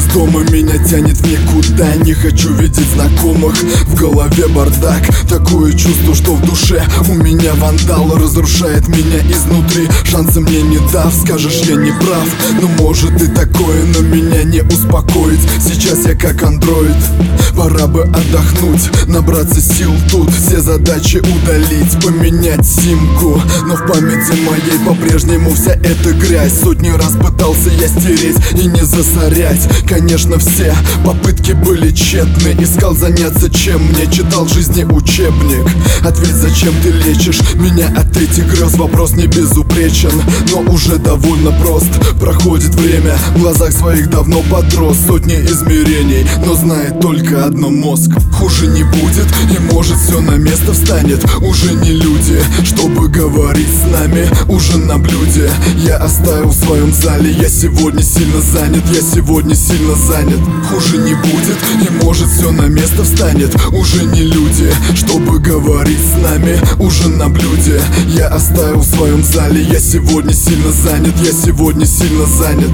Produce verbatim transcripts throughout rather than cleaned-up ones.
дома меня тянет в никуда. Не хочу видеть знакомых, в голове бардак. Такое чувство, что в душе у меня вандал разрушает меня изнутри, шанса мне не дав. Скажешь, я не прав, но может и такое, но меня не успокоить. Сейчас я как андроид, пора бы отдохнуть, набраться сил тут, все задачи удалить, поменять симку. Но в памяти моей по-прежнему вся эта грязь. Сотни раз пытался я стереть и не засорять. Конечно, все попытки были тщетны. Искал заняться чем мне, читал жизни учебник. Ответь, зачем ты лечишь меня от этих грез? Вопрос не безупречен, но уже довольно прост. Проходит время, в глазах своих давно подрос. Сотни измерений, но знает только одно мозг. Хуже не будет, и может все на место встанет. Уже не люди, чтобы говорить с нами, уже на блюде. Я оставил в своем зале, я сегодня сильно занят. Я сегодня сильно занят. Хуже не будет, и может все на место встанет. Уже не люди, чтобы говорить с нами, уже на блюде. Я оставил в своем зале, я сегодня сильно занят. Я сегодня сильно занят.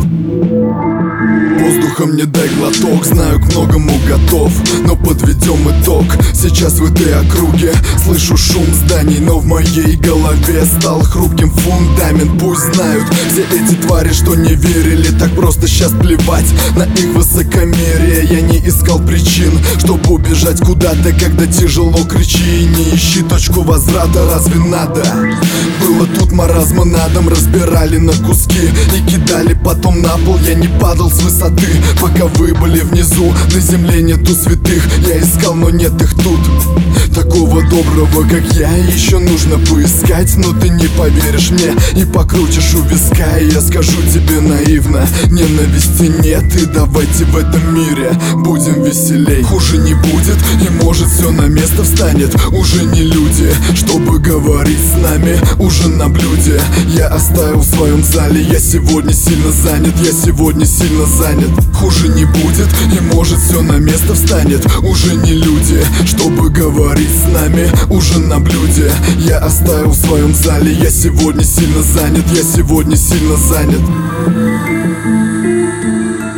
Воздуха мне дай глоток, знаю, к многому готов, но подведем итог. Сейчас в этой округе слышу шум зданий, но в моей голове стал хрупким фундамент. Пусть знают все эти твари, что не верили, так просто сейчас плевать на их высокомерие. Я не искал причин, чтобы убежать куда-то, когда тяжело, кричи и не ищи точку возврата. Разве надо? Было тут маразма на дом, разбирали на куски и кидали потом на пол. Я не падал с высоты, пока вы были внизу. На земле нету святых, я искал, но нет их тут. Такого доброго, как я, еще нужно поискать. Но ты не поверишь мне и покрутишь у виска. И я скажу тебе наивно, ненависти нет. И давайте в этом мире будем веселей. Хуже не будет, и может все на место встанет. Уже не люди, чтобы говорить с нами, уже на блюде. Я оставил в своем зале, я сегодня сильно занят. Я сегодня сильно занят. Хуже не будет, и может все на место встанет. Уже не люди, чтобы говорить с нами, уже на блюде. Я оставил в своем зале, я сегодня сильно занят. Я сегодня сильно занят.